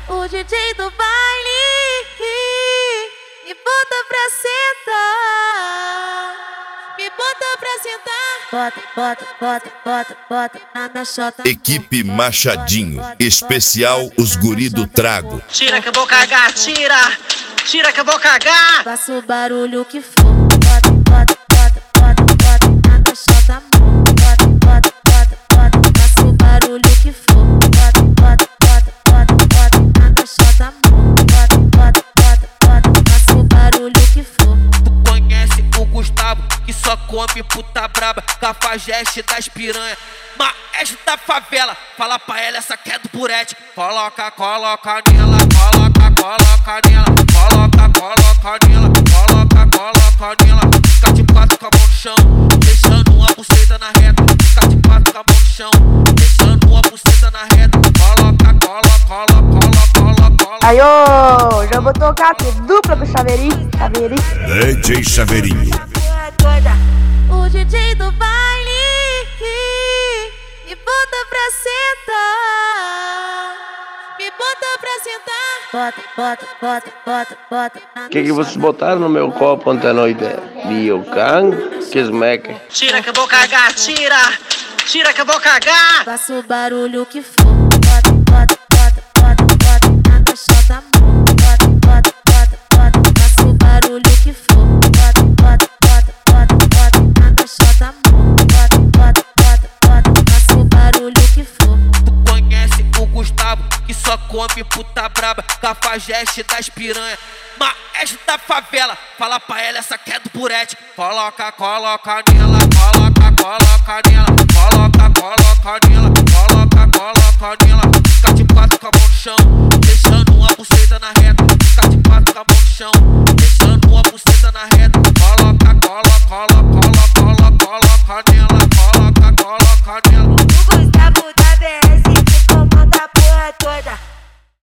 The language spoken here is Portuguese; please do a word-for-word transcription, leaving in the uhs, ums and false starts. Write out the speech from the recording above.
O D J do baile me bota pra sentar, me bota pra sentar. Bota, bota, bota, bota, bota na minha chota. Equipe Machadinho, especial os guri do trago. Tira que eu vou cagar, tira, tira que eu vou cagar. Faça o barulho que for. Bota, bota, bota, bota, bota na minha chota. Bota, bota, bota, bota, faça o barulho que for. Bota, bota, bota, bota, bota na minha chota. Bota, bota, bota, bota, faça o barulho que for. Tu conhece o Gustavo, que só come puta braba, cafajeste das piranha, maestro da favela. Fala pra ela, essa que é do burete. Coloca, coloca nela, coloca, coloca nela, coloca, coloca nela, coloca, coloca nela. Fica de quatro com a mão no chão, deixando uma buceta na reta. Fica de quatro com a mão no chão, deixando uma buceta na reta. Coloca, coloca, coloca, coloca, coloca. Aí, ô, já vou tocar aqui, dupla pro Chaveirinho, Chaveirinho. D J Chaveirinho. O D J do baile me bota pra sentar, me bota pra sentar. Bota, bota, bota, bota, bota. O que que vocês botaram no meu copo ontem à noite? Biocan, que esmeca. Tira que eu vou cagar, tira, tira que eu vou cagar. Faça o barulho que for. Bota, bota, bota, bota, bota na minha chota. Bota, bota, bota, bota, faça o barulho que for. Bota, bota, bota, bota, bota na minha chota. Bota, bota, bota, bota, faça o barulho que for. Tu conhece o Gustavo, que só come puta braba, cafajeste das piranha, maestro da favela. Fala pra ela, essa que é do burete. Coloca, coloca nela, coloca, coloca nela, coloca, coloca nela, coloca, coloca nela. Fica de quatro com a mão no chão, deixando uma buceta na reta. Fica de quatro com a mão no chão, deixando uma buceta na reta. Coloca, coloca, coloca.